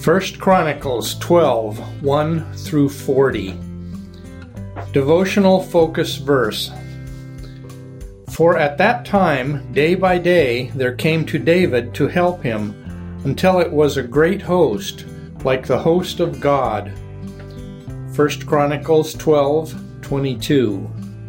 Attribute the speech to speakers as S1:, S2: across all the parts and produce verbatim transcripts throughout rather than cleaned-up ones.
S1: First Chronicles twelve, one through forty. Devotional focus verse. For at that time, day by day, there came to David to help him, until it was a great host, like the host of God. First Chronicles twelve, twenty-two.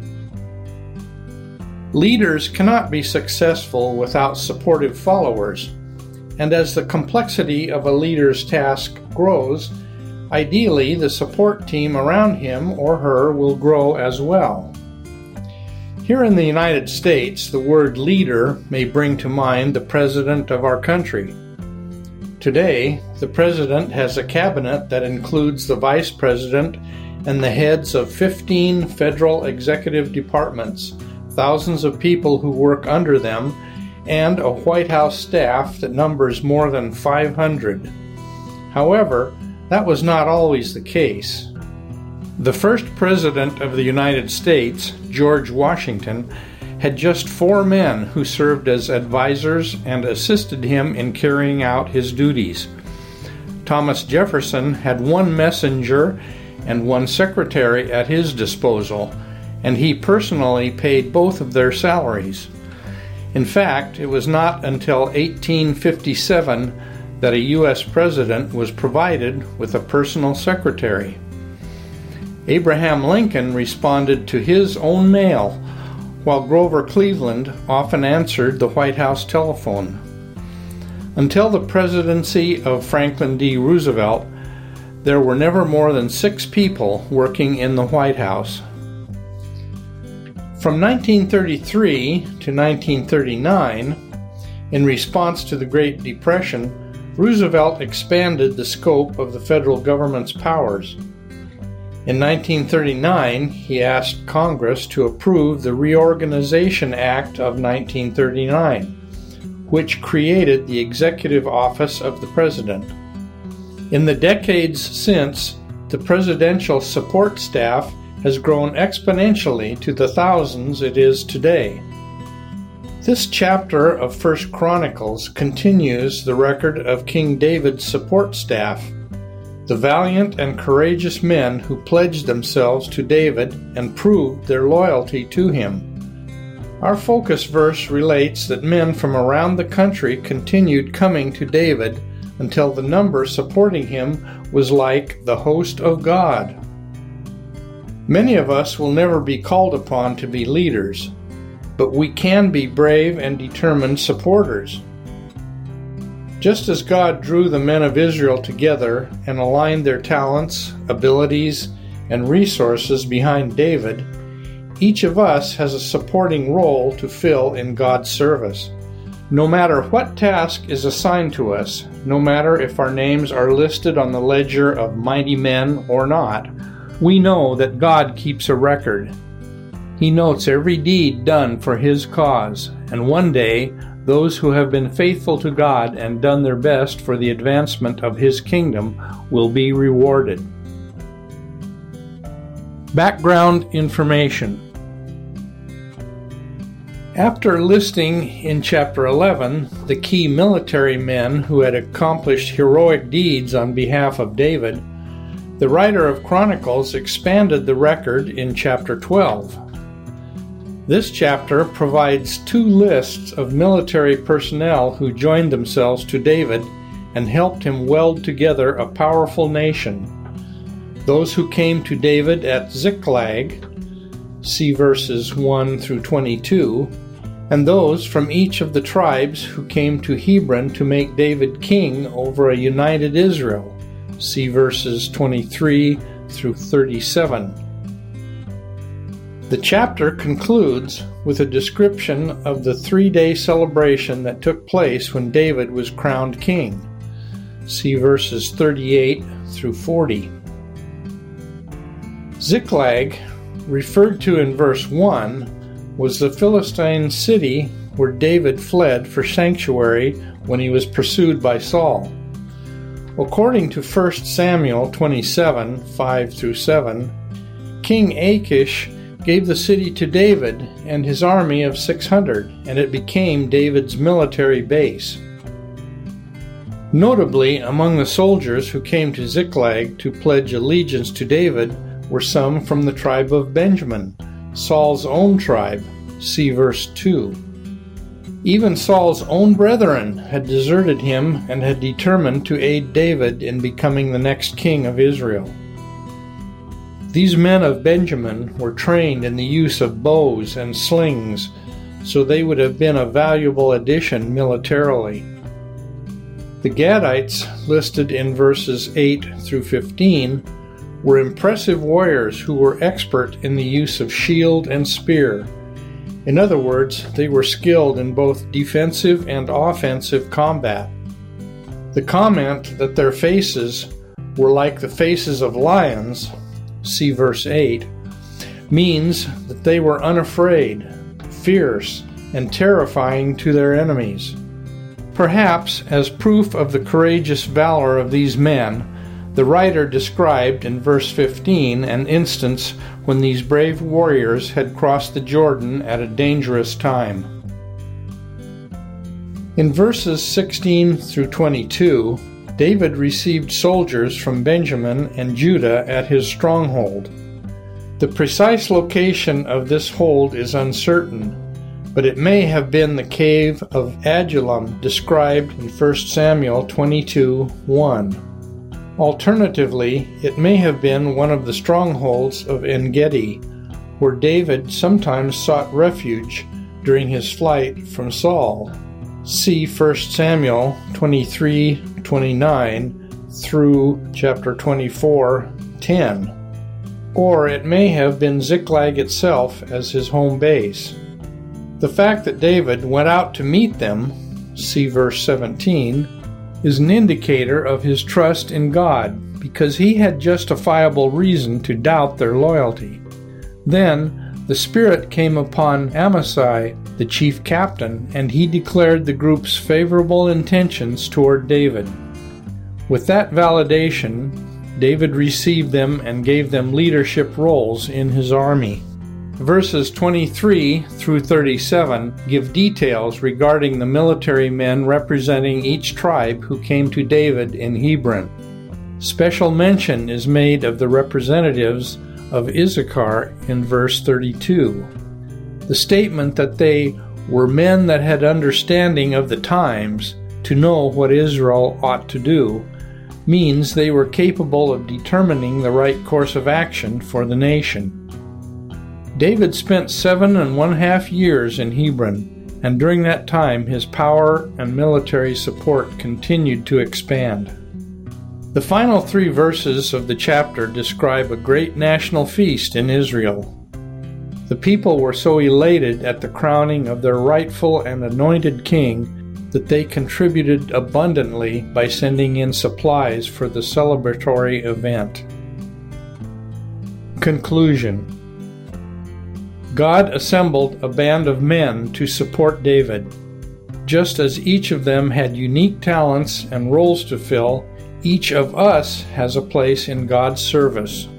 S1: Leaders cannot be successful without supportive followers, and as the complexity of a leader's task grows, ideally the support team around him or her will grow as well. Here in the United States, the word leader may bring to mind the president of our country. Today, the president has a cabinet that includes the vice president and the heads of fifteen federal executive departments, thousands of people who work under them, and a White House staff that numbers more than five hundred. However, that was not always the case. The first president of the United States, George Washington, had just four men who served as advisors and assisted him in carrying out his duties. Thomas Jefferson had one messenger and one secretary at his disposal, and he personally paid both of their salaries. In fact, it was not until eighteen fifty-seven that a U S president was provided with a personal secretary. Abraham Lincoln responded to his own mail, while Grover Cleveland often answered the White House telephone. Until the presidency of Franklin D. Roosevelt, there were never more than six people working in the White House. From nineteen thirty-three to nineteen thirty-nine, in response to the Great Depression, Roosevelt expanded the scope of the federal government's powers. In nineteen thirty-nine, he asked Congress to approve the Reorganization Act of nineteen thirty-nine, which created the Executive Office of the President. In the decades since, the presidential support staff has grown exponentially to the thousands it is today. This chapter of First Chronicles continues the record of King David's support staff, the valiant and courageous men who pledged themselves to David and proved their loyalty to him. Our focus verse relates that men from around the country continued coming to David until the number supporting him was like the host of God. Many of us will never be called upon to be leaders, but we can be brave and determined supporters. Just as God drew the men of Israel together and aligned their talents, abilities, and resources behind David, each of us has a supporting role to fill in God's service. No matter what task is assigned to us, no matter if our names are listed on the ledger of mighty men or not, we know that God keeps a record. He notes every deed done for His cause, and one day, those who have been faithful to God and done their best for the advancement of His kingdom will be rewarded. Background information. After listing in chapter eleven the key military men who had accomplished heroic deeds on behalf of David, the writer of Chronicles expanded the record in chapter twelve. This chapter provides two lists of military personnel who joined themselves to David and helped him weld together a powerful nation. Those who came to David at Ziklag, see verses one through twenty-two, and those from each of the tribes who came to Hebron to make David king over a united Israel. See verses twenty-three through thirty-seven. The chapter concludes with a description of the three-day celebration that took place when David was crowned king. See verses thirty-eight through forty. Ziklag, referred to in verse one, was the Philistine city where David fled for sanctuary when he was pursued by Saul. According to First Samuel twenty-seven, five through seven, King Achish gave the city to David and his army of six hundred, and it became David's military base. Notably, among the soldiers who came to Ziklag to pledge allegiance to David were some from the tribe of Benjamin, Saul's own tribe. See verse two. Even Saul's own brethren had deserted him and had determined to aid David in becoming the next king of Israel. These men of Benjamin were trained in the use of bows and slings, so they would have been a valuable addition militarily. The Gadites, listed in verses eight through fifteen, were impressive warriors who were expert in the use of shield and spear. In other words, they were skilled in both defensive and offensive combat. The comment that their faces were like the faces of lions, see verse eight, means that they were unafraid, fierce, and terrifying to their enemies. Perhaps, as proof of the courageous valor of these men, the writer described in verse fifteen an instance when these brave warriors had crossed the Jordan at a dangerous time. In verses sixteen through twenty-two, David received soldiers from Benjamin and Judah at his stronghold. The precise location of this hold is uncertain, but it may have been the cave of Adullam described in First Samuel twenty-two one. Alternatively, it may have been one of the strongholds of En-Gedi, where David sometimes sought refuge during his flight from Saul. See First Samuel twenty-three twenty-nine through chapter twenty-four ten. Or it may have been Ziklag itself as his home base. The fact that David went out to meet them, see verse seventeen, is an indicator of his trust in God, because he had justifiable reason to doubt their loyalty. Then the Spirit came upon Amasai, the chief captain, and he declared the group's favorable intentions toward David. With that validation, David received them and gave them leadership roles in his army. Verses twenty-three through thirty-seven give details regarding the military men representing each tribe who came to David in Hebron. Special mention is made of the representatives of Issachar in verse thirty-two. The statement that they were men that had understanding of the times to know what Israel ought to do means they were capable of determining the right course of action for the nation. David spent seven and one half years in Hebron, and during that time his power and military support continued to expand. The final three verses of the chapter describe a great national feast in Israel. The people were so elated at the crowning of their rightful and anointed king that they contributed abundantly by sending in supplies for the celebratory event. Conclusion. God assembled a band of men to support David. Just as each of them had unique talents and roles to fill, each of us has a place in God's service.